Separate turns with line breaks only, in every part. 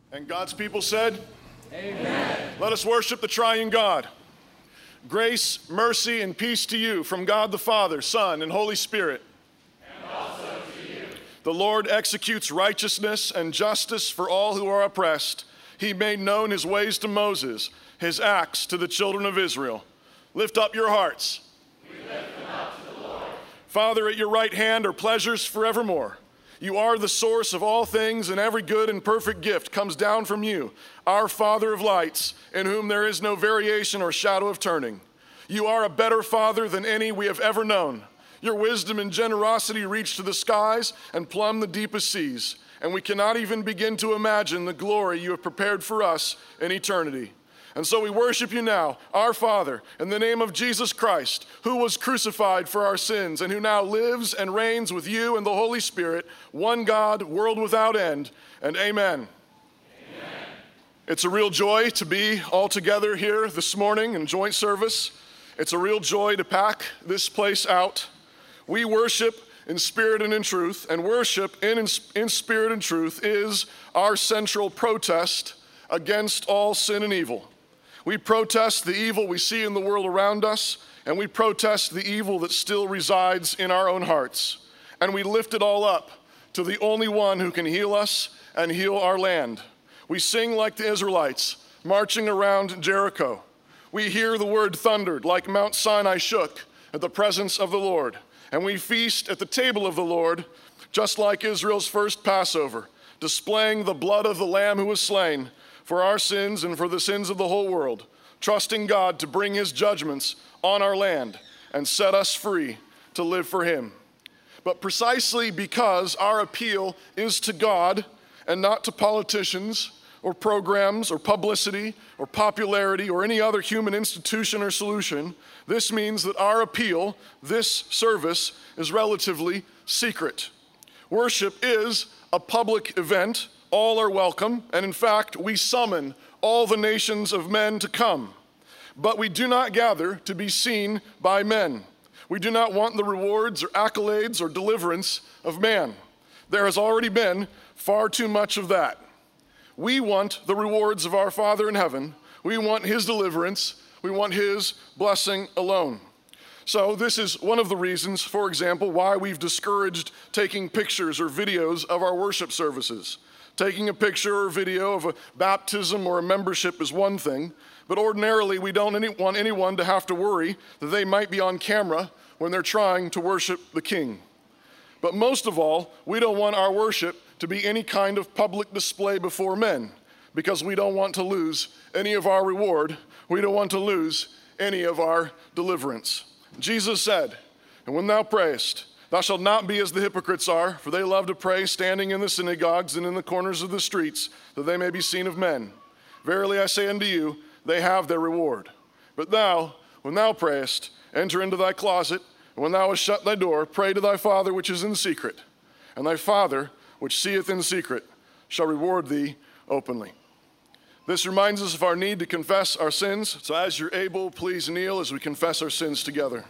And God's people said,
Amen.
Let us worship the triune God. Grace, mercy, and peace to you from God the Father, Son, and Holy Spirit.
And also to you.
The Lord executes righteousness and justice for all who are oppressed. He made known his ways to Moses, his acts to the children of Israel. Lift up your hearts.
We lift them up to the Lord.
Father, at your right hand are pleasures forevermore. You are the source of all things, and every good and perfect gift comes down from you, our Father of lights, in whom there is no variation or shadow of turning. You are a better Father than any we have ever known. Your wisdom and generosity reach to the skies and plumb the deepest seas, and we cannot even begin to imagine the glory you have prepared for us in eternity. And so we worship you now, our Father, in the name of Jesus Christ, who was crucified for our sins and who now lives and reigns with you and the Holy Spirit, one God, world without end, and amen.
Amen.
It's a real joy to be all together here this morning in joint service. It's a real joy to pack this place out. We worship in spirit and in truth, and worship in spirit and truth is our central protest against all sin and evil. We protest the evil we see in the world around us, and we protest the evil that still resides in our own hearts. And we lift it all up to the only one who can heal us and heal our land. We sing like the Israelites, marching around Jericho. We hear the word thundered like Mount Sinai shook at the presence of the Lord. And we feast at the table of the Lord, just like Israel's first Passover, displaying the blood of the Lamb who was slain for our sins and for the sins of the whole world, trusting God to bring his judgments on our land and set us free to live for him. But precisely because our appeal is to God and not to politicians or programs or publicity or popularity or any other human institution or solution, this means that our appeal, this service, is relatively secret. Worship is a public event. All are welcome, and in fact, we summon all the nations of men to come. But we do not gather to be seen by men. We do not want the rewards or accolades or deliverance of man. There has already been far too much of that. We want the rewards of our Father in heaven. We want his deliverance. We want his blessing alone. So this is one of the reasons, for example, why we've discouraged taking pictures or videos of our worship services. Taking a picture or video of a baptism or a membership is one thing, but ordinarily we don't want anyone to have to worry that they might be on camera when they're trying to worship the King. But most of all, we don't want our worship to be any kind of public display before men, because we don't want to lose any of our reward. We don't want to lose any of our deliverance. Jesus said, "And when thou prayest, thou shalt not be as the hypocrites are, for they love to pray standing in the synagogues and in the corners of the streets, that they may be seen of men. Verily I say unto you, they have their reward. But thou, when thou prayest, enter into thy closet, and when thou hast shut thy door, pray to thy Father which is in secret. And thy Father, which seeth in secret, shall reward thee openly." This reminds us of our need to confess our sins. So as you're able, please kneel as we confess our sins together.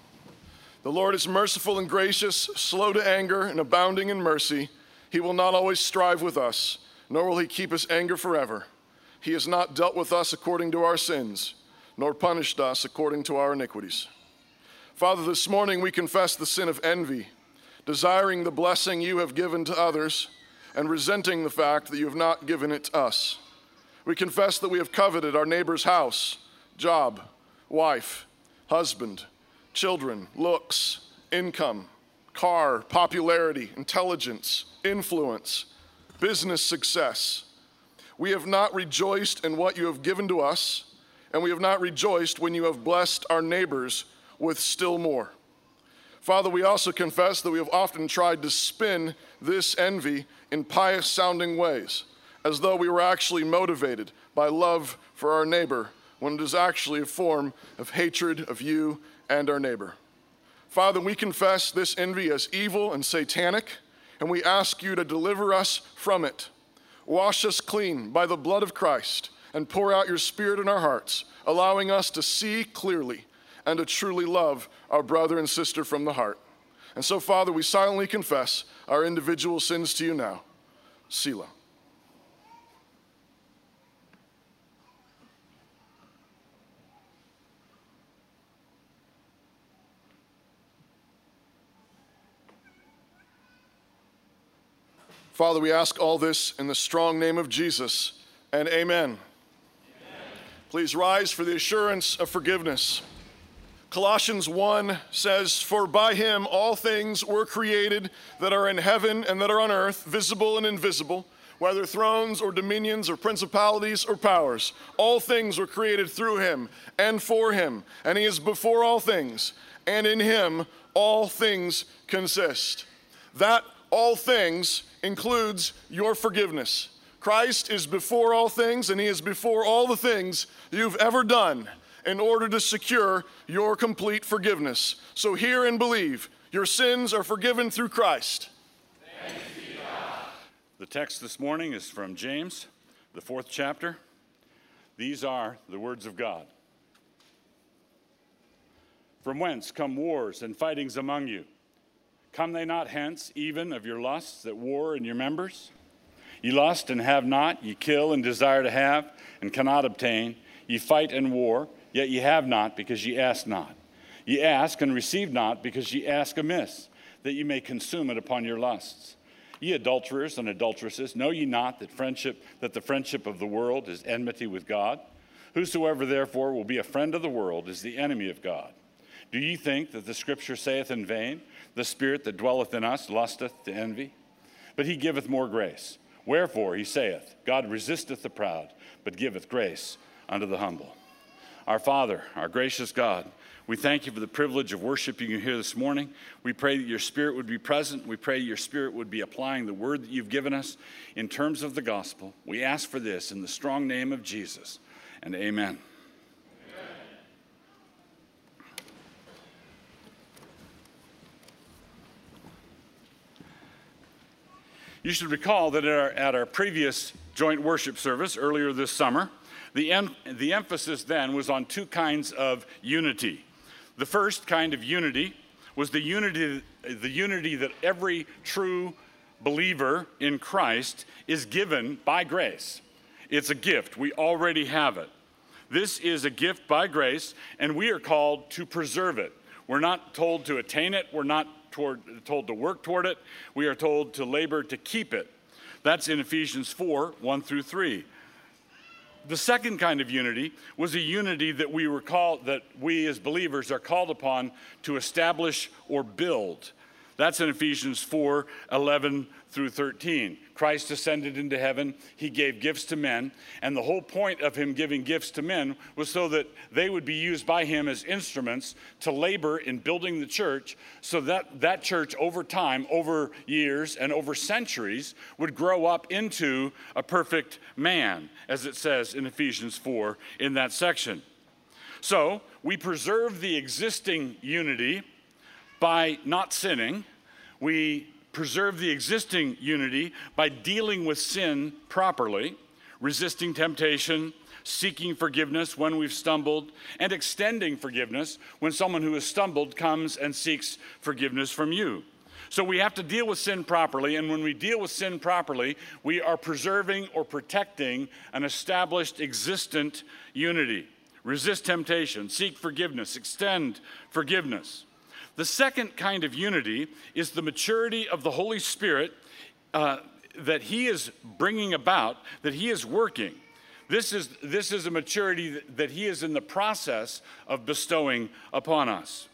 The Lord is merciful and gracious, slow to anger, and abounding in mercy. He will not always strive with us, nor will he keep his anger forever. He has not dealt with us according to our sins, nor punished us according to our iniquities. Father, this morning we confess the sin of envy, desiring the blessing you have given to others, and resenting the fact that you have not given it to us. We confess that we have coveted our neighbor's house, job, wife, husband, children, looks, income, car, popularity, intelligence, influence, business success. We have not rejoiced in what you have given to us, and we have not rejoiced when you have blessed our neighbors with still more. Father, we also confess that we have often tried to spin this envy in pious-sounding ways, as though we were actually motivated by love for our neighbor, when it is actually a form of hatred of you and our neighbor. Father, we confess this envy as evil and satanic, and we ask you to deliver us from it. Wash us clean by the blood of Christ and pour out your Spirit in our hearts, allowing us to see clearly and to truly love our brother and sister from the heart. And so, Father, we silently confess our individual sins to you now. Selah. Father, we ask all this in the strong name of Jesus, and amen. Please rise for the assurance of forgiveness. Colossians 1 says, "For by him all things were created that are in heaven and that are on earth, visible and invisible, whether thrones or dominions or principalities or powers. All things were created through him and for him, and he is before all things, and in him all things consist." That all things includes your forgiveness. Christ is before all things, and he is before all the things you've ever done in order to secure your complete forgiveness. So hear and believe. Your sins are forgiven through Christ.
Thanks be to God.
The text this morning is from James, the 4th chapter. These are the words of God. From whence come wars and fightings among you? Come they not hence, even of your lusts that war in your members? Ye lust and have not, ye kill and desire to have, and cannot obtain. Ye fight and war, yet ye have not, because ye ask not. Ye ask and receive not, because ye ask amiss, that ye may consume it upon your lusts. Ye adulterers and adulteresses, know ye not that the friendship of the world is enmity with God? Whosoever therefore will be a friend of the world is the enemy of God. Do ye think that the Scripture saith in vain, the Spirit that dwelleth in us lusteth to envy? But he giveth more grace. Wherefore he saith, God resisteth the proud, but giveth grace unto the humble. Our Father, our gracious God, we thank you for the privilege of worshiping you here this morning. We pray that your Spirit would be present. We pray your Spirit would be applying the word that you've given us in terms of the gospel. We ask for this in the strong name of Jesus, and amen. You should recall that at our previous joint worship service earlier this summer, the emphasis then was on two kinds of unity. The first kind of unity was the unity that every true believer in Christ is given by grace. It's a gift. We already have it. This is a gift by grace, and we are called to preserve it. We're not told to attain it. We're not told to work toward it. We are told to labor to keep it. That's in Ephesians 4, 1 through 3. The second kind of unity was a unity that we as believers are called upon to establish or build. That's in Ephesians 4, 11 through 13. Christ ascended into heaven. He gave gifts to men. And the whole point of him giving gifts to men was so that they would be used by him as instruments to labor in building the church, so that that church over time, over years, and over centuries would grow up into a perfect man, as it says in Ephesians 4 in that section. So we preserve the existing unity by not sinning. We preserve the existing unity by dealing with sin properly, resisting temptation, seeking forgiveness when we've stumbled, and extending forgiveness when someone who has stumbled comes and seeks forgiveness from you. So we have to deal with sin properly, and when we deal with sin properly, we are preserving or protecting an established existent unity. Resist temptation, seek forgiveness, extend forgiveness. The second kind of unity is the maturity of the Holy Spirit that he is bringing about, that he is working. This is a maturity that he is in the process of bestowing upon us.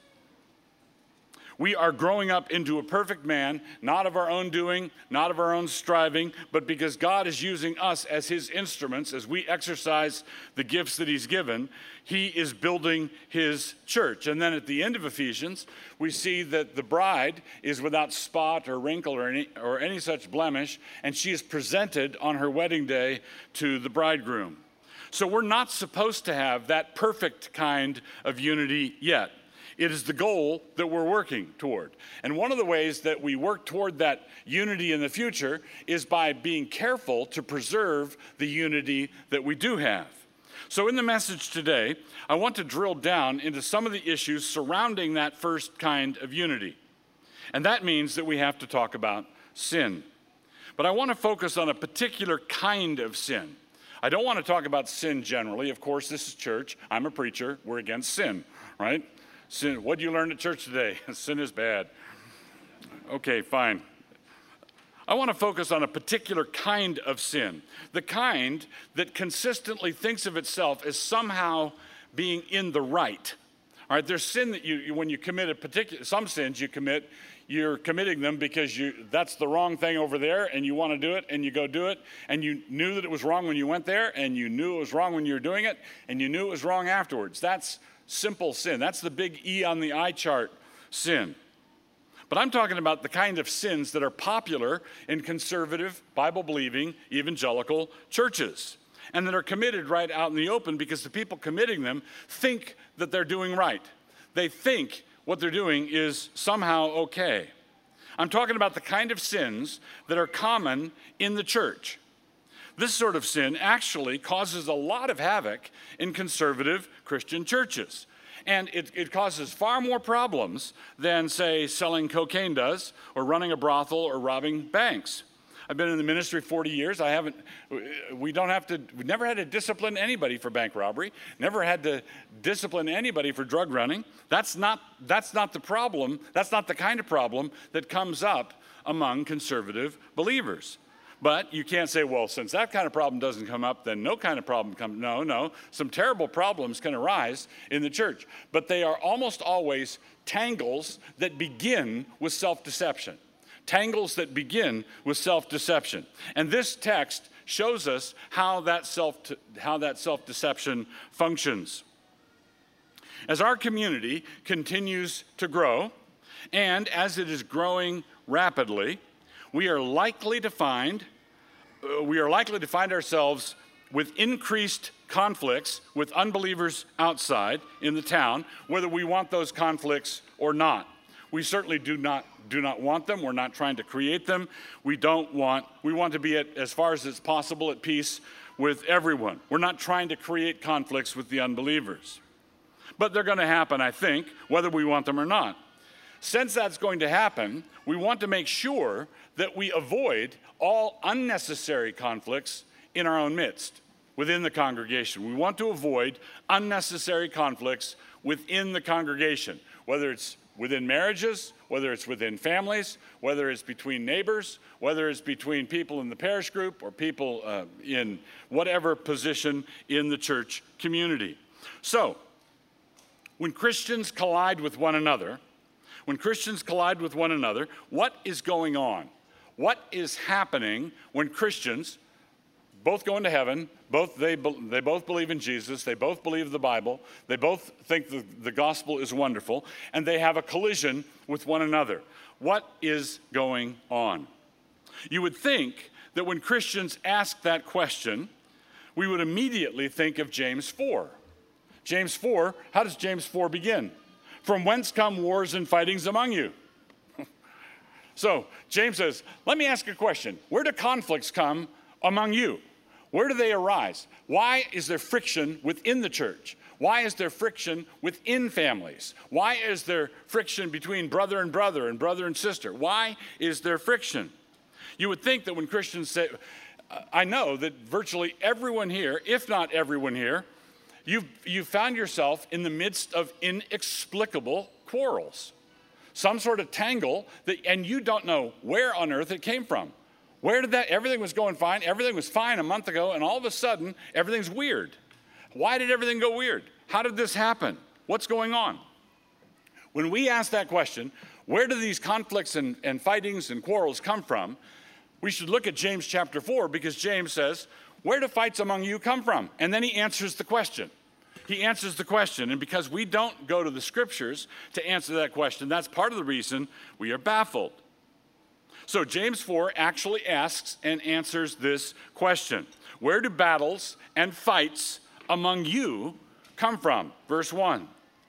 We are growing up into a perfect man, not of our own doing, not of our own striving, but because God is using us as his instruments, as we exercise the gifts that he's given. He is building his church. And then at the end of Ephesians, we see that the bride is without spot or wrinkle or any such blemish, and she is presented on her wedding day to the bridegroom. So we're not supposed to have that perfect kind of unity yet. It is the goal that we're working toward. And one of the ways that we work toward that unity in the future is by being careful to preserve the unity that we do have. So in the message today, I want to drill down into some of the issues surrounding that first kind of unity. And that means that we have to talk about sin. But I want to focus on a particular kind of sin. I don't want to talk about sin generally. Of course, this is church. I'm a preacher. We're against sin, right? Sin. What did you learn at church today? Sin is bad. Okay, fine. I want to focus on a particular kind of sin, the kind that consistently thinks of itself as somehow being in the right. All right, there's sin that when you commit some sins you commit, you're committing them because that's the wrong thing over there and you want to do it and you go do it, and you knew that it was wrong when you went there, and you knew it was wrong when you were doing it, and you knew it was wrong afterwards. That's simple sin. That's the big E on the eye chart sin. But I'm talking about the kind of sins that are popular in conservative, Bible-believing, evangelical churches, and that are committed right out in the open because the people committing them think that they're doing right. They think what they're doing is somehow okay. I'm talking about the kind of sins that are common in the church. This sort of sin actually causes a lot of havoc in conservative Christian churches. And it causes far more problems than, say, selling cocaine does, or running a brothel, or robbing banks. I've been in the ministry 40 years. We never had to discipline anybody for bank robbery, never had to discipline anybody for drug running. That's not the problem. That's not the kind of problem that comes up among conservative believers. But you can't say, well, since that kind of problem doesn't come up, then no kind of problem comes. No. Some terrible problems can arise in the church. But they are almost always tangles that begin with self-deception. Tangles that begin with self-deception. And this text shows us how that self-deception functions. As our community continues to grow, and as it is growing rapidly, we are likely to find ourselves with increased conflicts with unbelievers outside in the town, whether we want those conflicts or not. We certainly do not want them. We're not trying to create them. We want to be as far as it's possible at peace with everyone. We're not trying to create conflicts with the unbelievers. But they're going to happen, I think, whether we want them or not. Since that's going to happen, we want to make sure that we avoid all unnecessary conflicts in our own midst, within the congregation. We want to avoid unnecessary conflicts within the congregation, whether it's within marriages, whether it's within families, whether it's between neighbors, whether it's between people in the parish group or people in whatever position in the church community. So, when Christians collide with one another, what is going on? What is happening when Christians both go into heaven, they both believe in Jesus, they both believe the Bible, they both think the gospel is wonderful, and they have a collision with one another? What is going on? You would think that when Christians ask that question, we would immediately think of James 4. James 4, how does James 4 begin? From whence come wars and fightings among you? So James says, let me ask a question. Where do conflicts come among you? Where do they arise? Why is there friction within the church? Why is there friction within families? Why is there friction between brother and brother and sister? Why is there friction? You would think that when Christians say, I know that virtually everyone here, if not everyone here, you've found yourself in the midst of inexplicable quarrels. Some sort of tangle, and you don't know where on earth it came from. Everything was going fine, everything was fine a month ago, and all of a sudden, everything's weird. Why did everything go weird? How did this happen? What's going on? When we ask that question, where do these conflicts and fightings and quarrels come from? We should look at James chapter 4, because James says, where do fights among you come from? And then he answers the question. And because we don't go to the scriptures to answer that question, that's part of the reason we are baffled. So James 4 actually asks and answers this question. Where do battles and fights among you come from? Verse 1.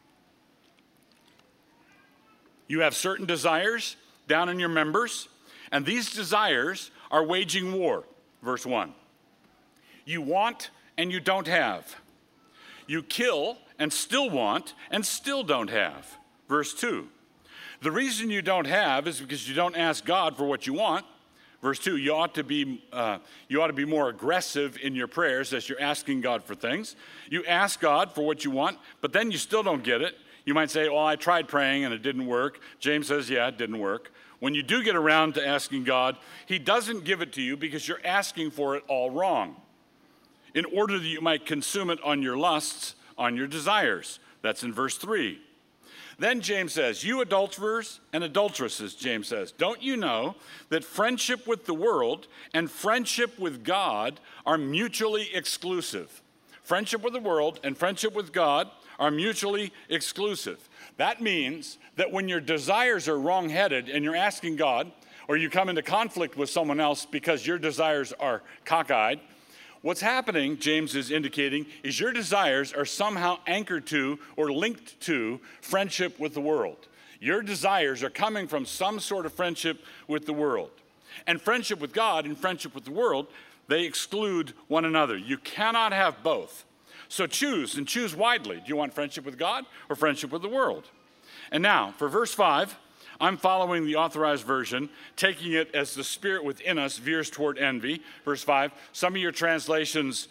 You have certain desires down in your members, and these desires are waging war. Verse 1. You want and you don't have. You kill and still want and still don't have. Verse 2. The reason you don't have is because you don't ask God for what you want. Verse 2, you ought to be more aggressive in your prayers as you're asking God for things. You ask God for what you want, but then you still don't get it. You might say, well, I tried praying and it didn't work. James says, yeah, it didn't work. When you do get around to asking God, he doesn't give it to you because you're asking for it all wrong, in order that you might consume it on your lusts, on your desires. That's in verse 3. Then James says, you adulterers and adulteresses, James says, don't you know that friendship with the world and friendship with God are mutually exclusive? Friendship with the world and friendship with God are mutually exclusive. That means that when your desires are wrong-headed and you're asking God, or you come into conflict with someone else because your desires are cockeyed, what's happening, James is indicating, is your desires are somehow anchored to or linked to friendship with the world. Your desires are coming from some sort of friendship with the world. And friendship with God and friendship with the world, they exclude one another. You cannot have both. So choose, and choose widely. Do you want friendship with God or friendship with the world? And now, for verse 5, I'm following the Authorized Version, taking it as the spirit within us veers toward envy. Verse 5, some of your translations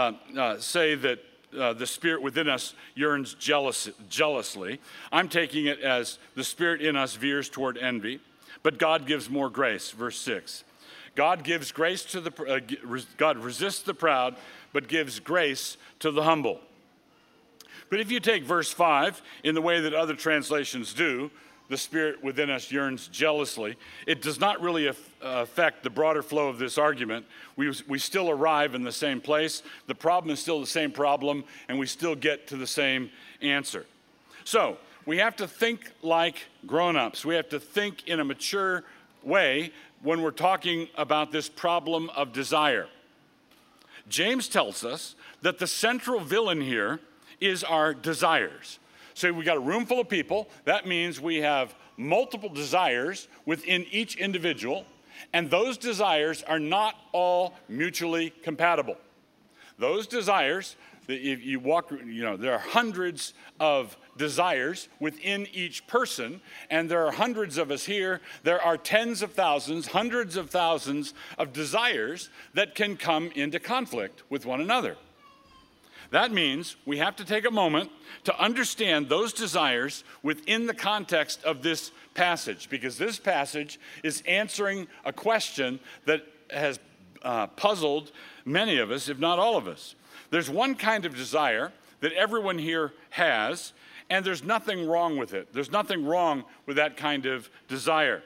say that the spirit within us yearns jealously. I'm taking it as the spirit in us veers toward envy, but God gives more grace. Verse 6, God gives grace to God resists the proud, but gives grace to the humble. But if you take verse 5 in the way that other translations do, the spirit within us yearns jealously, it does not really affect the broader flow of this argument. We still arrive in the same place. The problem is still the same problem, and we still get to the same answer. So we have to think like grown-ups. We have to think in a mature way when we're talking about this problem of desire. James tells us that the central villain here is our desires. So we got a room full of people. That means we have multiple desires within each individual, and those desires are not all mutually compatible. Those desires, if you walk, there are hundreds of desires within each person, and there are hundreds of us here. There are tens of thousands, hundreds of thousands of desires that can come into conflict with one another. That means we have to take a moment to understand those desires within the context of this passage, because this passage is answering a question that has puzzled many of us, if not all of us. There's one kind of desire that everyone here has, and there's nothing wrong with it. There's nothing wrong with that kind of desire.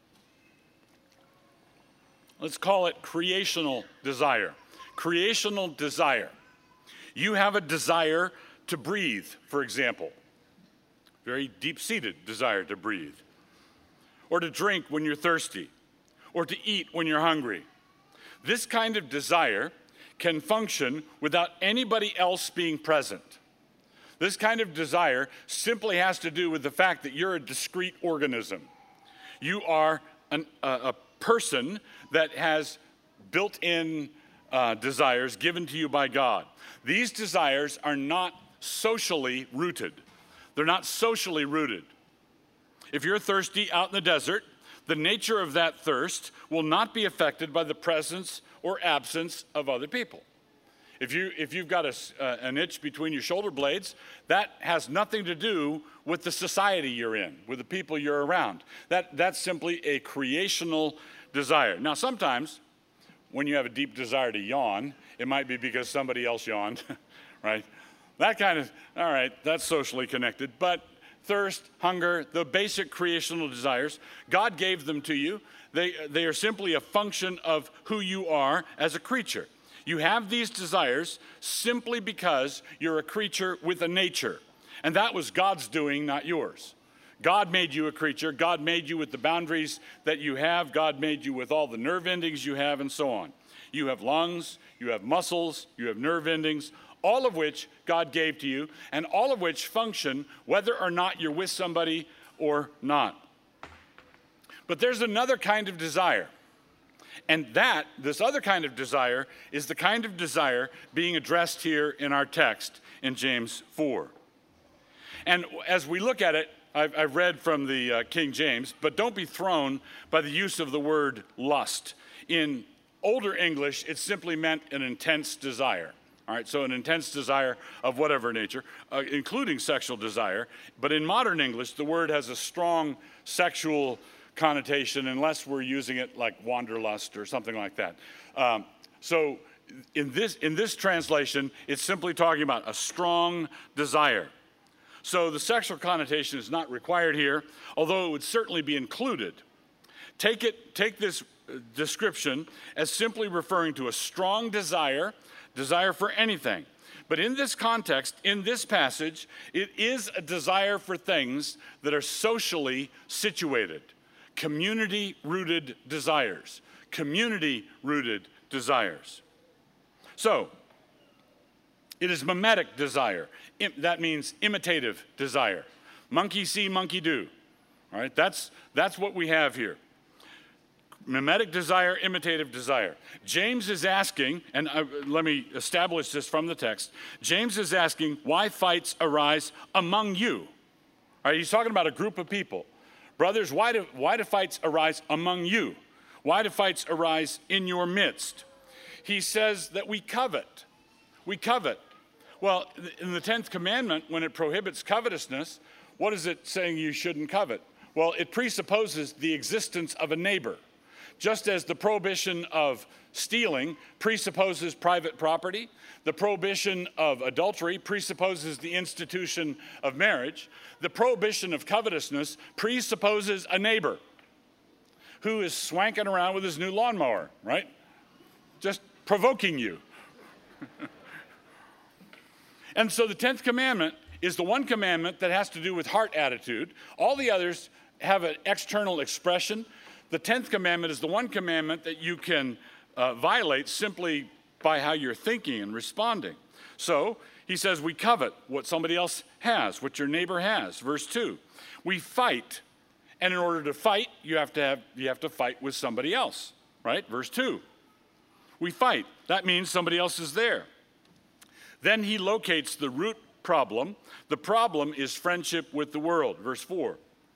Let's call it creational desire. Creational desire. You have a desire to breathe, for example. Very deep-seated desire to breathe. Or to drink when you're thirsty. Or to eat when you're hungry. This kind of desire can function without anybody else being present. This kind of desire simply has to do with the fact that you're a discrete organism. You are a person that has built-in desires given to you by God. These desires are not socially rooted. They're not socially rooted. If you're thirsty out in the desert, the nature of that thirst will not be affected by the presence or absence of other people. If you've got an itch between your shoulder blades, that has nothing to do with the society you're in, with the people you're around. That's simply a creational desire. Now, sometimes when you have a deep desire to yawn, it might be because somebody else yawned, right? That kind of, all right, that's socially connected. But thirst, hunger, the basic creational desires, God gave them to you. They are simply a function of who you are as a creature. You have these desires simply because you're a creature with a nature. And that was God's doing, not yours. God made you a creature. God made you with the boundaries that you have. God made you with all the nerve endings you have and so on. You have lungs, you have muscles, you have nerve endings, all of which God gave to you, and all of which function whether or not you're with somebody or not. But there's another kind of desire. And this other kind of desire is the kind of desire being addressed here in our text in James 4. And as we look at it, I've read from the King James, but don't be thrown by the use of the word lust. In older English, it simply meant an intense desire, All right, so an intense desire of whatever nature, including sexual desire. But in modern English, the word has a strong sexual connotation unless we're using it like wanderlust or something like that. So in this translation, it's simply talking about a strong desire. So the sexual connotation is not required here, although it would certainly be included. Take this description as simply referring to a strong desire for anything. But in this context, in this passage, it is a desire for things that are socially situated, community-rooted desires, community-rooted desires. So, it is mimetic desire. That means imitative desire. Monkey see, monkey do. All right, that's what we have here. Mimetic desire, imitative desire. James is asking, and let me establish this from the text. James is asking why fights arise among you. All right, he's talking about a group of people. Brothers, why do fights arise among you? Why do fights arise in your midst? He says that we covet. We covet. Well, in the 10th commandment, when it prohibits covetousness, what is it saying you shouldn't covet? Well, it presupposes the existence of a neighbor. Just as the prohibition of stealing presupposes private property, the prohibition of adultery presupposes the institution of marriage, the prohibition of covetousness presupposes a neighbor who is swanking around with his new lawnmower, right? Just provoking you. And so the 10th commandment is the one commandment that has to do with heart attitude. All the others have an external expression. The 10th commandment is the one commandment that you can violate simply by how you're thinking and responding. So he says we covet what somebody else has, what your neighbor has. Verse 2, we fight. And in order to fight, you have to fight with somebody else, right? Verse 2, we fight. That means somebody else is there. Then he locates the root problem. The problem is friendship with the world. Verse 4.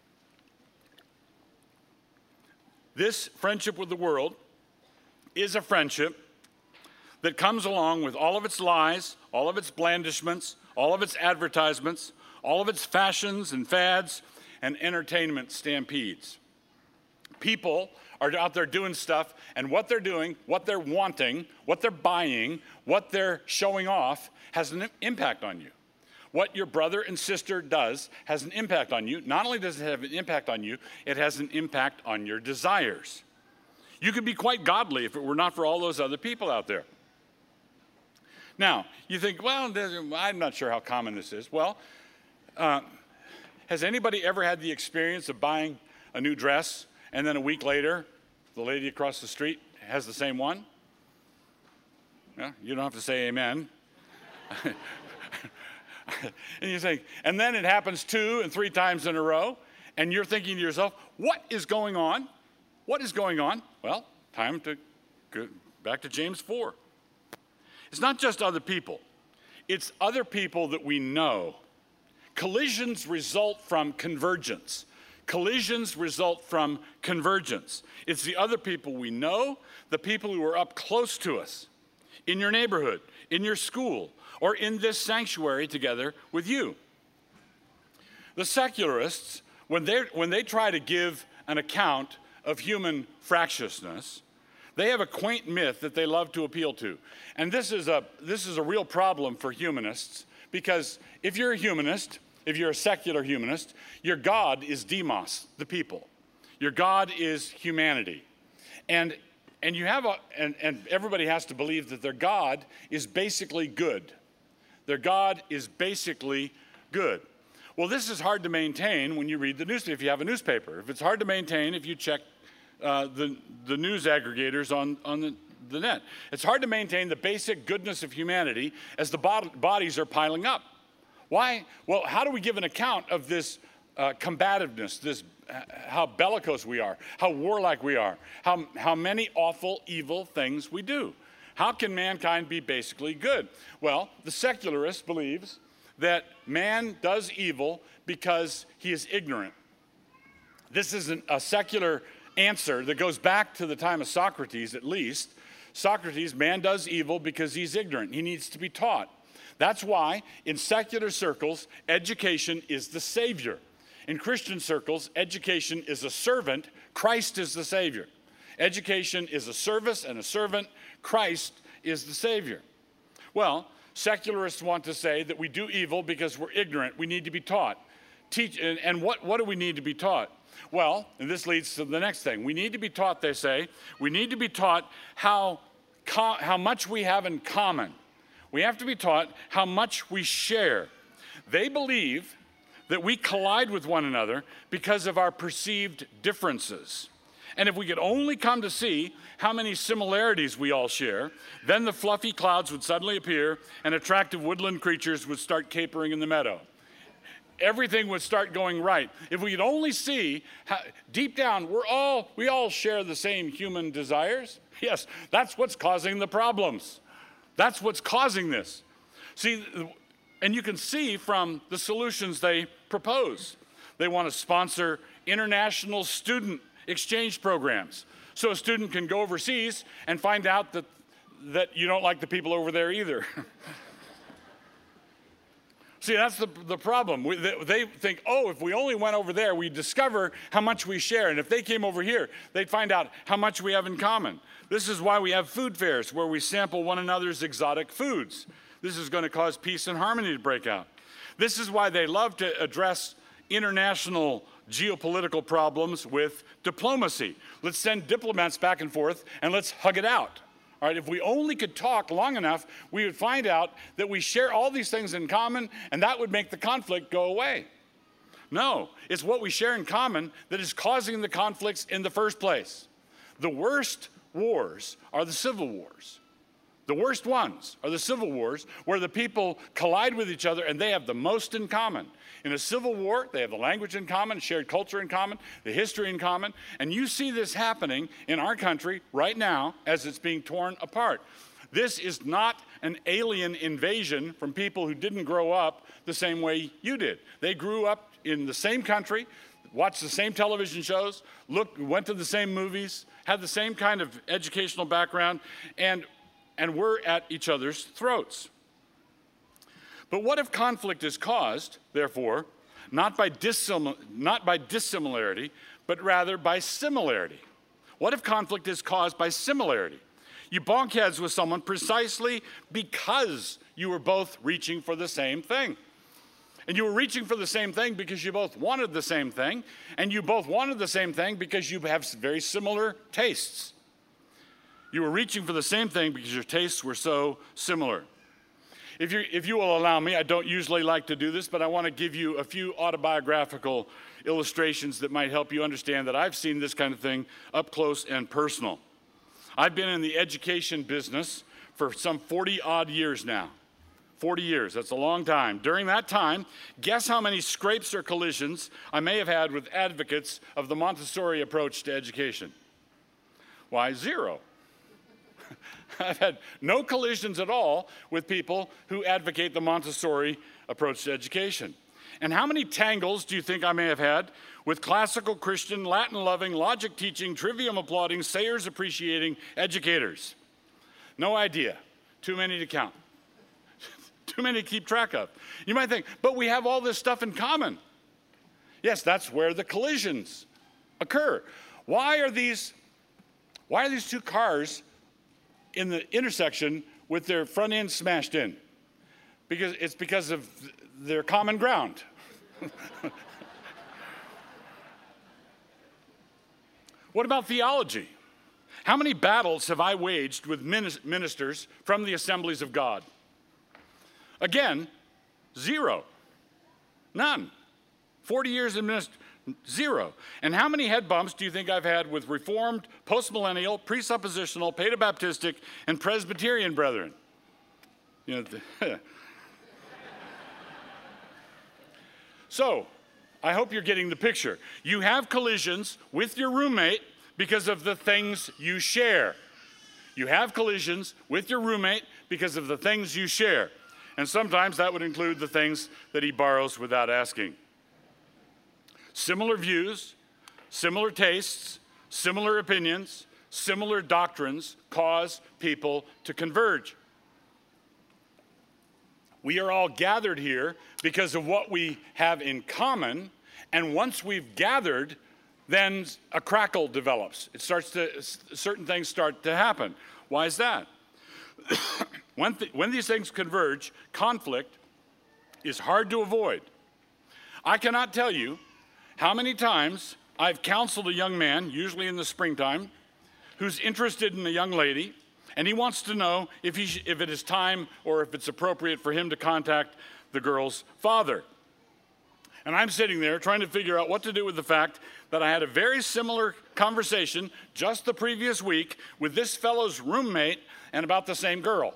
This friendship with the world is a friendship that comes along with all of its lies, all of its blandishments, all of its advertisements, all of its fashions and fads and entertainment stampedes. People are out there doing stuff, and what they're doing, what they're wanting, what they're buying, what they're showing off has an impact on you. What your brother and sister does has an impact on you. Not only does it have an impact on you, it has an impact on your desires. You could be quite godly if it were not for all those other people out there. Now, you think, well, I'm not sure how common this is. Well, has anybody ever had the experience of buying a new dress and then a week later, the lady across the street has the same one? Yeah, you don't have to say amen. And you think, and then it happens 2 and 3 times in a row, and you're thinking to yourself, what is going on? What is going on? Well, time to go back to James 4. It's not just other people. It's other people that we know. Collisions result from convergence. Collisions result from convergence. It's the other people we know, the people who are up close to us, in your neighborhood, in your school, or in this sanctuary together with you. The secularists, when they try to give an account of human fractiousness, they have a quaint myth that they love to appeal to. And this is a real problem for humanists, because if you're a humanist, if you're a secular humanist, your God is demos, the people. Your God is humanity. And everybody has to believe that their God is basically good. Their God is basically good. Well, this is hard to maintain when you read the newspaper, if you have a newspaper. If it's hard to maintain if you check the news aggregators on the net. It's hard to maintain the basic goodness of humanity as the bodies are piling up. Why? Well, how do we give an account of this combativeness, this how bellicose we are, how warlike we are, how many awful, evil things we do? How can mankind be basically good? Well, the secularist believes that man does evil because he is ignorant. This is a secular answer that goes back to the time of Socrates, at least. Socrates, man does evil because he's ignorant. He needs to be taught. That's why in secular circles, education is the savior. In Christian circles, education is a servant. Christ is the savior. Education is a service and a servant. Christ is the savior. Well, secularists want to say that we do evil because we're ignorant. We need to be taught. And what do we need to be taught? Well, and this leads to the next thing. We need to be taught, they say, we need to be taught how much we have in common. We have to be taught how much we share. They believe that we collide with one another because of our perceived differences. And if we could only come to see how many similarities we all share, then the fluffy clouds would suddenly appear and attractive woodland creatures would start capering in the meadow. Everything would start going right. If we could only see how, deep down, we all share the same human desires. Yes, that's what's causing the problems. That's what's causing this. See, and you can see from the solutions they propose. They want to sponsor international student exchange programs. So a student can go overseas and find out that you don't like the people over there either. See, that's the problem. They think, oh, if we only went over there, we'd discover how much we share. And if they came over here, they'd find out how much we have in common. This is why we have food fairs, where we sample one another's exotic foods. This is going to cause peace and harmony to break out. This is why they love to address international geopolitical problems with diplomacy. Let's send diplomats back and forth, and let's hug it out. All right, if we only could talk long enough, we would find out that we share all these things in common, and that would make the conflict go away. No, it's what we share in common that is causing the conflicts in the first place. The worst wars are the civil wars. The worst ones are the civil wars, where the people collide with each other and they have the most in common. In a civil war, they have the language in common, shared culture in common, the history in common. And you see this happening in our country right now as it's being torn apart. This is not an alien invasion from people who didn't grow up the same way you did. They grew up in the same country, watched the same television shows, went to the same movies, had the same kind of educational background, and we're at each other's throats. But what if conflict is caused, therefore, not by dissimilarity, but rather by similarity? What if conflict is caused by similarity? You bonk heads with someone precisely because you were both reaching for the same thing. And you were reaching for the same thing because you both wanted the same thing, and you both wanted the same thing because you have very similar tastes. You were reaching for the same thing because your tastes were so similar. If you will allow me, I don't usually like to do this, but I want to give you a few autobiographical illustrations that might help you understand that I've seen this kind of thing up close and personal. I've been in the education business for some 40-odd years now. 40 years, that's a long time. During that time, guess how many scrapes or collisions I may have had with advocates of the Montessori approach to education? Why, 0. I've had no collisions at all with people who advocate the Montessori approach to education. And how many tangles do you think I may have had with classical Christian, Latin-loving, logic-teaching, trivium-applauding, Sayers-appreciating educators? No idea. Too many to count. Too many to keep track of. You might think, but we have all this stuff in common. Yes, that's where the collisions occur. Why are these two cars in the intersection with their front end smashed in? Because of their common ground. What about theology? How many battles have I waged with ministers from the Assemblies of God? Again, 0. None. 40 years in ministry. 0. And how many head bumps do you think I've had with Reformed, postmillennial, presuppositional, Paedobaptistic, and Presbyterian brethren? You know, So, I hope you're getting the picture. You have collisions with your roommate because of the things you share. You have collisions with your roommate because of the things you share. And sometimes that would include the things that he borrows without asking. Similar views, similar tastes, similar opinions, similar doctrines cause people to converge. We are all gathered here because of what we have in common, and once we've gathered, then a crackle develops. Certain things start to happen. Why is that? When these things converge, conflict is hard to avoid. I cannot tell you how many times I've counseled a young man, usually in the springtime, who's interested in a young lady, and he wants to know if it is time or if it's appropriate for him to contact the girl's father. And I'm sitting there trying to figure out what to do with the fact that I had a very similar conversation just the previous week with this fellow's roommate and about the same girl.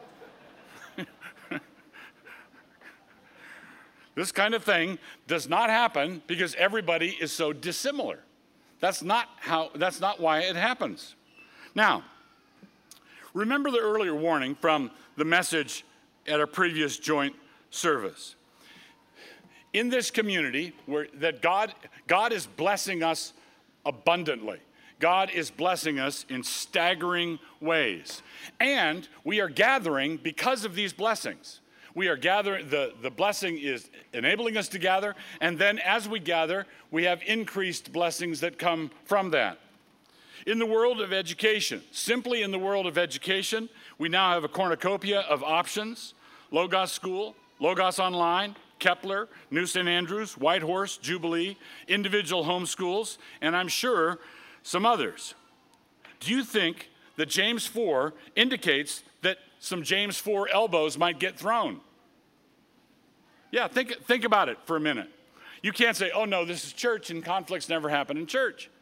This kind of thing does not happen because everybody is so dissimilar. That's not why it happens. Now, remember the earlier warning from the message at our previous joint service. In this community, that God is blessing us abundantly. God is blessing us in staggering ways. And we are gathering because of these blessings. We are gathering, the blessing is enabling us to gather, and then as we gather, we have increased blessings that come from that. In the world of education, simply in the world of education, we now have a cornucopia of options: Logos School, Logos Online, Kepler, New St. Andrews, Whitehorse, Jubilee, individual homeschools, and I'm sure some others. Do you think that James 4 indicates that some James 4 elbows might get thrown? Yeah, think about it for a minute. You can't say, oh no, this is church and conflicts never happen in church.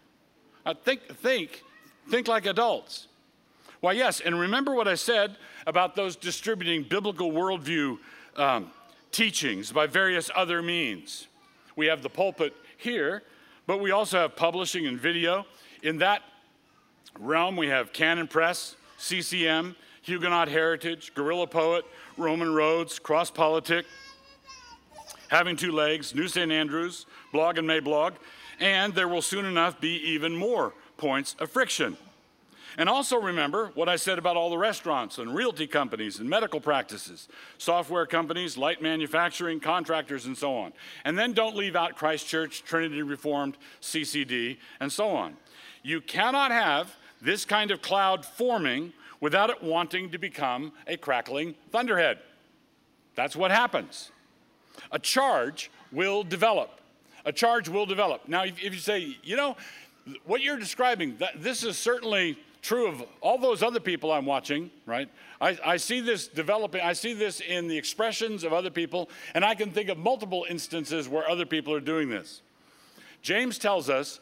Think like adults. Why, yes, and remember what I said about those distributing biblical worldview teachings by various other means. We have the pulpit here, but we also have publishing and video. In that realm, we have Canon Press, CCM, Huguenot Heritage, Guerrilla Poet, Roman Roads, Cross Politic, Having Two Legs, New St. Andrews, Blog and Mablog, and there will soon enough be even more points of friction. And also remember what I said about all the restaurants and realty companies and medical practices, software companies, light manufacturing, contractors, and so on. And then don't leave out Christ Church, Trinity Reformed, CCD, and so on. You cannot have this kind of cloud forming without it wanting to become a crackling thunderhead. That's what happens. A charge will develop. A charge will develop. Now, if you say, you know, what you're describing, this is certainly true of all those other people I'm watching, right? I see this developing, I see this in the expressions of other people, and I can think of multiple instances where other people are doing this. James tells us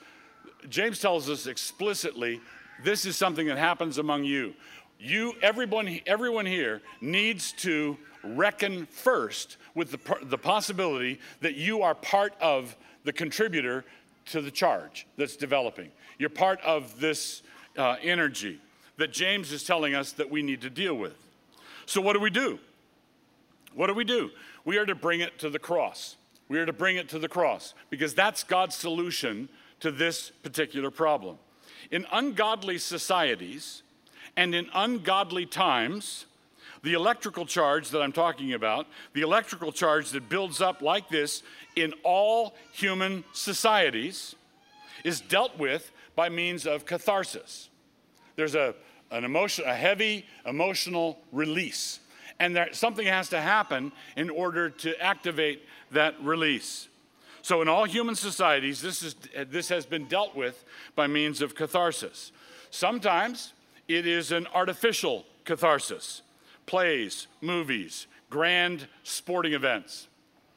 explicitly, this is something that happens among you. Everyone here needs to reckon first with the possibility that you are part of the contributor to the charge that's developing. You're part of this energy that James is telling us that we need to deal with. So what do we do? What do we do? We are to bring it to the cross. We are to bring it to the cross because that's God's solution to this particular problem. In ungodly societies and in ungodly times, the electrical charge that I'm talking about, the electrical charge that builds up like this in all human societies, is dealt with by means of catharsis. There's a heavy emotional release, and something has to happen in order to activate that release. So in all human societies, this has been dealt with by means of catharsis. Sometimes it is an artificial catharsis. Plays, movies, grand sporting events.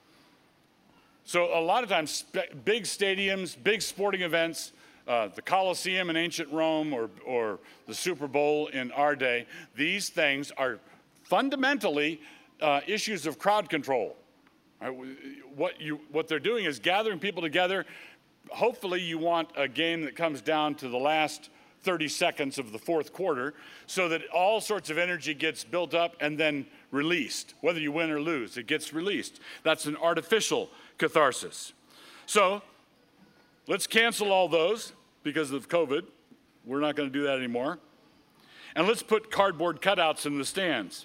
So a lot of times, big stadiums, big sporting events, the Colosseum in ancient Rome or the Super Bowl in our day, these things are fundamentally issues of crowd control. Right? What they're doing is gathering people together. Hopefully you want a game that comes down to the last 30 seconds of the fourth quarter so that all sorts of energy gets built up and then released. Whether you win or lose, it gets released. That's an artificial catharsis. So let's cancel all those because of COVID. We're not going to do that anymore. And let's put cardboard cutouts in the stands.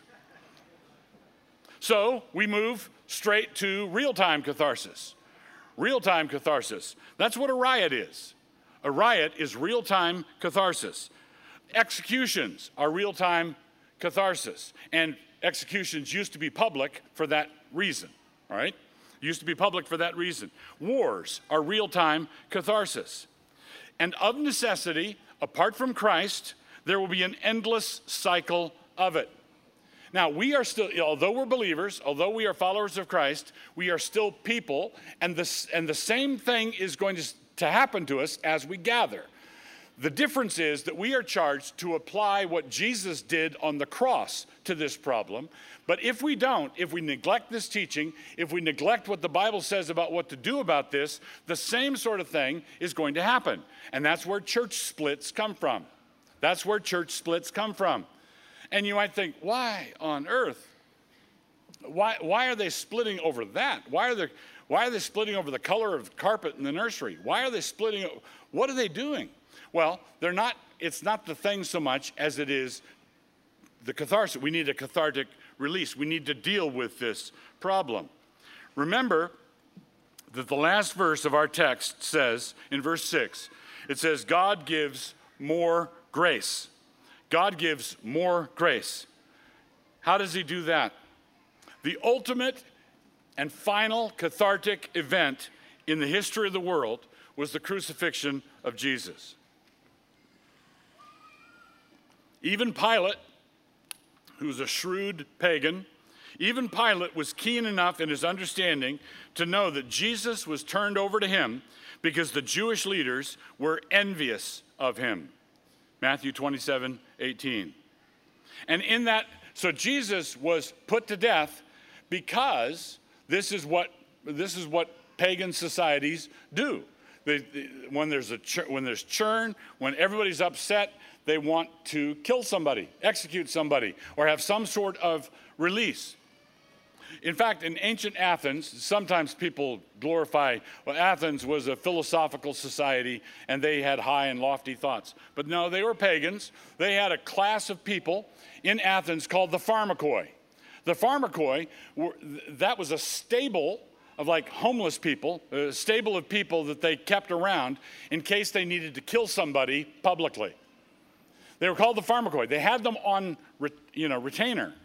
So we move straight to real-time catharsis. Real-time catharsis. That's what a riot is. A riot is real-time catharsis. Executions are real-time catharsis. And executions used to be public for that reason, all right? Used to be public for that reason. Wars are real-time catharsis. And of necessity, apart from Christ, there will be an endless cycle of it. Now, we are still, although we're believers, although we are followers of Christ, we are still people, and the same thing is going to happen to us as we gather. The difference is that we are charged to apply what Jesus did on the cross to this problem. But if we don't, if we neglect this teaching, if we neglect what the Bible says about what to do about this, the same sort of thing is going to happen. And that's where church splits come from. That's where church splits come from. And you might think, why on earth? Why are they splitting over that? Why are they splitting over the color of carpet in the nursery? Why are they splitting? What are they doing? Well, it's not the thing so much as it is the catharsis. We need a cathartic release. We need to deal with this problem. Remember that the last verse of our text says, in verse 6, it says, God gives more grace. God gives more grace. How does he do that? The ultimate and final cathartic event in the history of the world was the crucifixion of Jesus. Even Pilate, who was a shrewd pagan, even Pilate was keen enough in his understanding to know that Jesus was turned over to him because the Jewish leaders were envious of him. Matthew 27:18. And in that, so Jesus was put to death because this is what pagan societies do. When there's churn, when everybody's upset, they want to kill somebody, execute somebody, or have some sort of release. In fact, in ancient Athens, sometimes people glorify, well, Athens was a philosophical society and they had high and lofty thoughts. But no, they were pagans. They had a class of people in Athens called the Pharmakoi. The Pharmakoi, that was a stable of like homeless people, a stable of people that they kept around in case they needed to kill somebody publicly. They were called the Pharmakoi. They had them on retainer.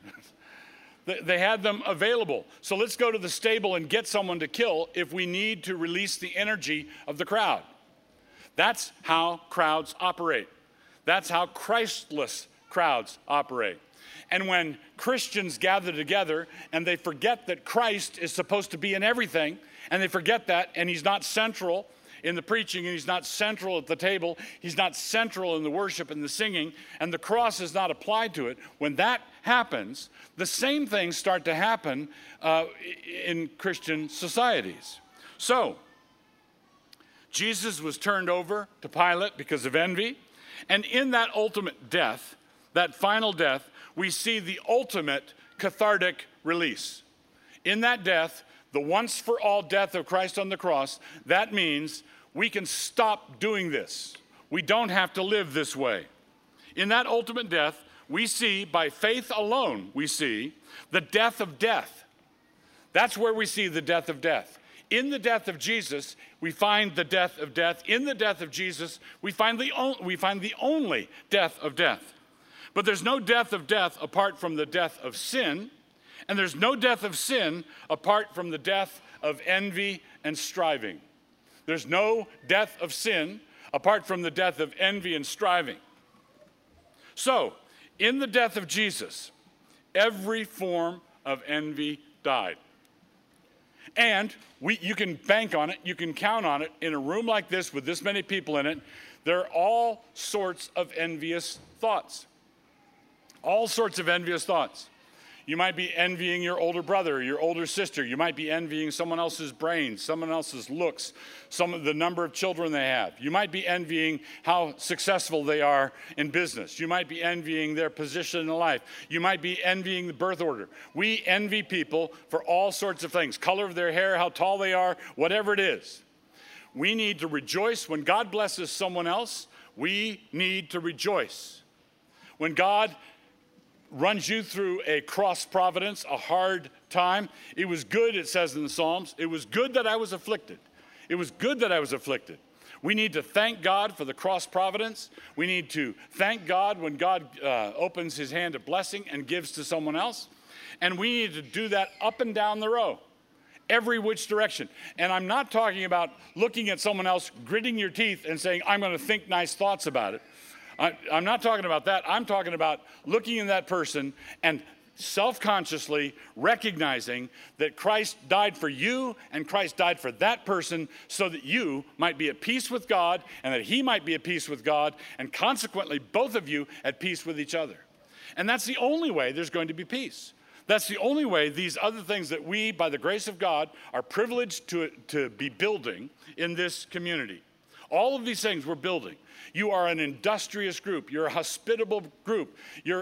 They had them available. So let's go to the stable and get someone to kill if we need to release the energy of the crowd. That's how crowds operate. That's how Christless crowds operate. And when Christians gather together and they forget that Christ is supposed to be in everything, and they forget that, and he's not central in the preaching, and he's not central at the table, he's not central in the worship and the singing, and the cross is not applied to it, when that happens, the same things start to happen in Christian societies. So, Jesus was turned over to Pilate because of envy, and in that ultimate death, that final death, we see the ultimate cathartic release. In that death, the once-for-all death of Christ on the cross, that means we can stop doing this. We don't have to live this way. In that ultimate death, we see, by faith alone, we see the death of death. That's where we see the death of death. In the death of Jesus, we find the death of death. In the death of Jesus, we find the only death of death. But there's no death of death apart from the death of sin, and there's no death of sin apart from the death of envy and striving. There's no death of sin apart from the death of envy and striving. So, in the death of Jesus, every form of envy died. And you can bank on it, you can count on it. In a room like this with this many people in it, there are all sorts of envious thoughts. All sorts of envious thoughts. You might be envying your older brother or your older sister. You might be envying someone else's brains, someone else's looks, the number of children they have. You might be envying how successful they are in business. You might be envying their position in life. You might be envying the birth order. We envy people for all sorts of things. Color of their hair, how tall they are, whatever it is. We need to rejoice when God blesses someone else. We need to rejoice. When God runs you through a cross providence, a hard time, it was good, it says in the Psalms, it was good that I was afflicted. It was good that I was afflicted. We need to thank God for the cross providence. We need to thank God when God opens his hand of blessing and gives to someone else. And we need to do that up and down the row, every which direction. And I'm not talking about looking at someone else, gritting your teeth and saying, I'm going to think nice thoughts about it. I'm not talking about that. I'm talking about looking at that person and self-consciously recognizing that Christ died for you and Christ died for that person so that you might be at peace with God and that he might be at peace with God, and consequently both of you at peace with each other. And that's the only way there's going to be peace. That's the only way these other things that we, by the grace of God, are privileged to be building in this community. All of these things we're building. You are an industrious group. You're a hospitable group. You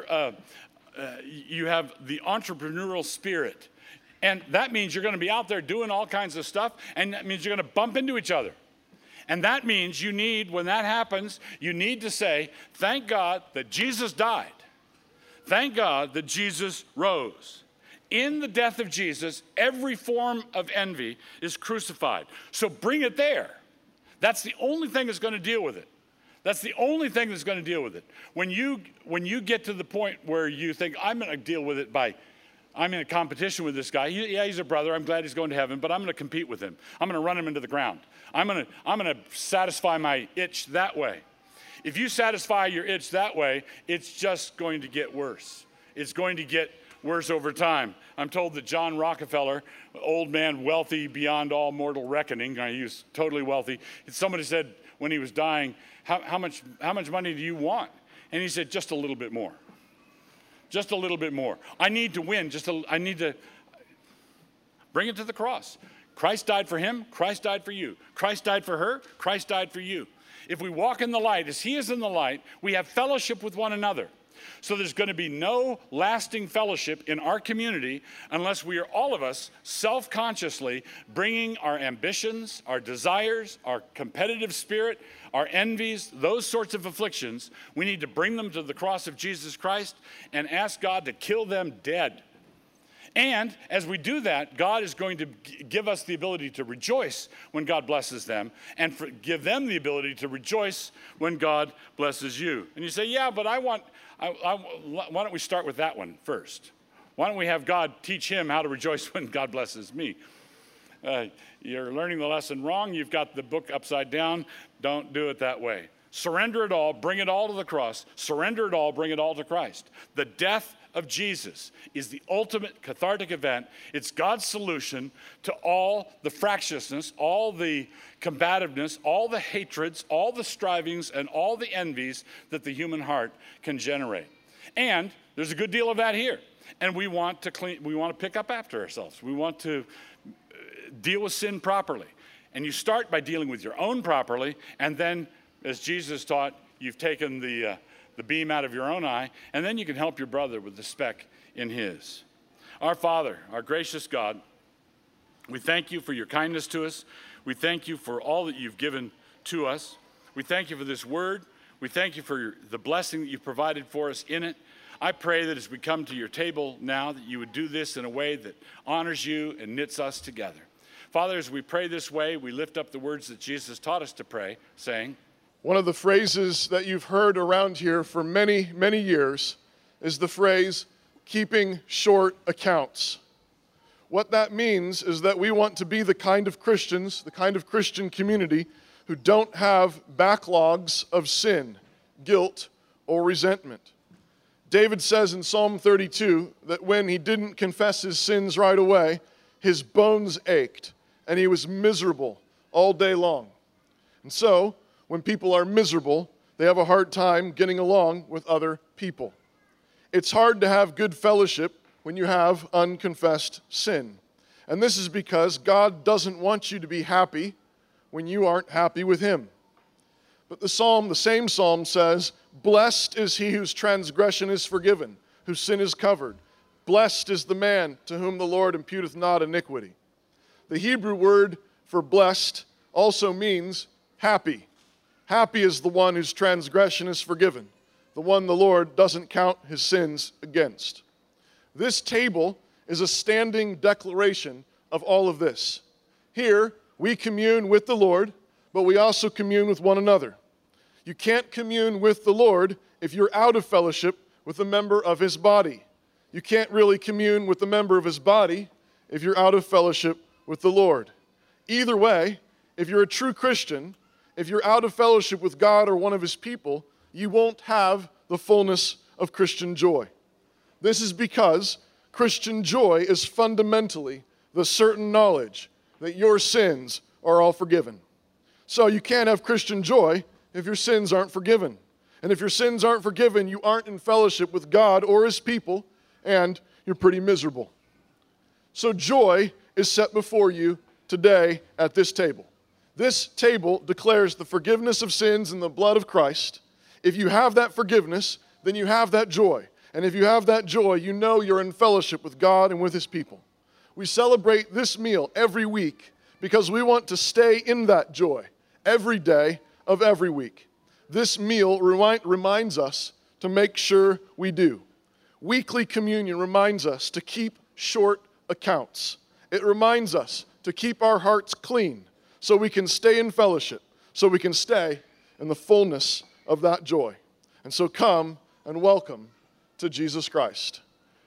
have the entrepreneurial spirit. And that means you're going to be out there doing all kinds of stuff, and that means you're going to bump into each other. And that means you need, when that happens, you need to say, thank God that Jesus died. Thank God that Jesus rose. In the death of Jesus, every form of envy is crucified. So bring it there. That's the only thing that's going to deal with it. That's the only thing that's going to deal with it. When you get to the point where you think, I'm going to deal with it by, I'm in a competition with this guy. Yeah, he's a brother. I'm glad he's going to heaven, but I'm going to compete with him. I'm going to run him into the ground. I'm going to satisfy my itch that way. If you satisfy your itch that way, it's just going to get worse. It's going to get worse over time. I'm told that John Rockefeller, old man, wealthy beyond all mortal reckoning, he was totally wealthy. Somebody said when he was dying, how much money do you want? And he said, just a little bit more. Just a little bit more. I need to win. I need to bring it to the cross. Christ died for him. Christ died for you. Christ died for her. Christ died for you. If we walk in the light as he is in the light, we have fellowship with one another. So there's going to be no lasting fellowship in our community unless we are, all of us, self-consciously bringing our ambitions, our desires, our competitive spirit, our envies, those sorts of afflictions. We need to bring them to the cross of Jesus Christ and ask God to kill them dead. And as we do that, God is going to give us the ability to rejoice when God blesses them, and give them the ability to rejoice when God blesses you. And you say, yeah, but why don't we start with that one first? Why don't we have God teach him how to rejoice when God blesses me? You're learning the lesson wrong. You've got the book upside down. Don't do it that way. Surrender it all. Bring it all to the cross. Surrender it all. Bring it all to Christ. The death of Jesus is the ultimate cathartic event. It's God's solution to all the fractiousness, all the combativeness, all the hatreds, all the strivings, and all the envies that the human heart can generate. And there's a good deal of that here. And we want to pick up after ourselves. We want to deal with sin properly. And you start by dealing with your own properly, and then, as Jesus taught, you've taken the beam out of your own eye, and then you can help your brother with the speck in his. Our Father, our gracious God, we thank you for your kindness to us. We thank you for all that you've given to us. We thank you for this word. We thank you for the blessing that you've provided for us in it. I pray that as we come to your table now, that you would do this in a way that honors you and knits us together. Father, as we pray this way, we lift up the words that Jesus taught us to pray, saying,
one of the phrases that you've heard around here for many, many years is the phrase, keeping short accounts. What that means is that we want to be the kind of Christians, the kind of Christian community who don't have backlogs of sin, guilt, or resentment. David says in Psalm 32 that when he didn't confess his sins right away, his bones ached and he was miserable all day long. And so, when people are miserable, they have a hard time getting along with other people. It's hard to have good fellowship when you have unconfessed sin. And this is because God doesn't want you to be happy when you aren't happy with him. But the same psalm says, blessed is he whose transgression is forgiven, whose sin is covered. Blessed is the man to whom the Lord imputeth not iniquity. The Hebrew word for blessed also means happy. Happy is the one whose transgression is forgiven, the one the Lord doesn't count his sins against. This table is a standing declaration of all of this. Here, we commune with the Lord, but we also commune with one another. You can't commune with the Lord if you're out of fellowship with a member of his body. You can't really commune with the member of his body if you're out of fellowship with the Lord. Either way, if you're a true Christian, if you're out of fellowship with God or one of his people, you won't have the fullness of Christian joy. This is because Christian joy is fundamentally the certain knowledge that your sins are all forgiven. So you can't have Christian joy if your sins aren't forgiven. And if your sins aren't forgiven, you aren't in fellowship with God or his people, and you're pretty miserable. So joy is set before you today at this table. This table declares the forgiveness of sins in the blood of Christ. If you have that forgiveness, then you have that joy. And if you have that joy, you know you're in fellowship with God and with his people. We celebrate this meal every week because we want to stay in that joy every day of every week. This meal reminds us to make sure we do. Weekly communion reminds us to keep short accounts. It reminds us to keep our hearts clean so we can stay in fellowship, so we can stay in the fullness of that joy. And so come and welcome to Jesus Christ.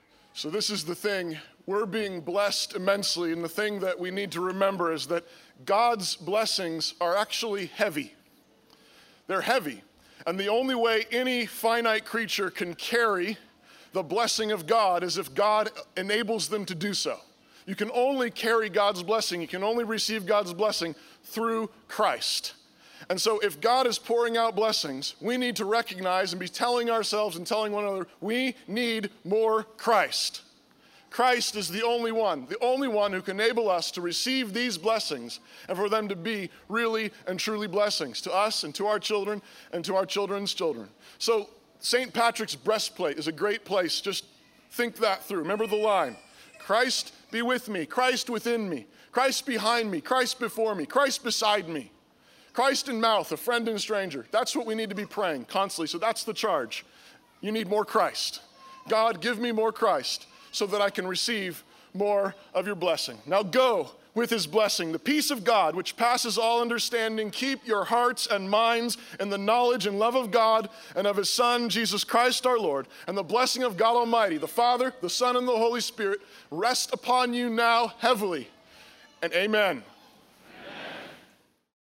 So this is the thing. We're being blessed immensely, and the thing that we need to remember is that God's blessings are actually heavy. They're heavy. And the only way any finite creature can carry the blessing of God is if God enables them to do so. You can only carry God's blessing, you can only receive God's blessing through Christ. And so if God is pouring out blessings, we need to recognize and be telling ourselves and telling one another, we need more Christ. Christ is the only one who can enable us to receive these blessings and for them to be really and truly blessings to us and to our children and to our children's children. So St. Patrick's breastplate is a great place. Just think that through. Remember the line, Christ be with me, Christ within me, Christ behind me, Christ before me, Christ beside me. Christ in mouth, a friend and stranger. That's what we need to be praying constantly. So that's the charge. You need more Christ. God, give me more Christ so that I can receive more of your blessing. Now go with his blessing. The peace of God, which passes all understanding, keep your hearts and minds in the knowledge and love of God and of his Son, Jesus Christ our Lord. And the blessing of God Almighty, the Father, the Son, and the Holy Spirit rest upon you now heavily. And amen.